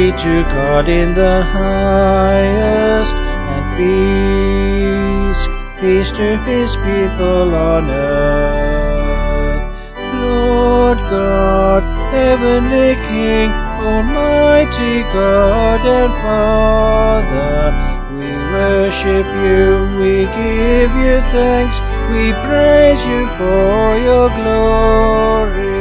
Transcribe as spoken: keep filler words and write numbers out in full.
Glory to God in the highest, and peace, peace to his people on earth. Lord God, heavenly King, almighty God and Father, we worship you, we give you thanks, we praise you for your glory.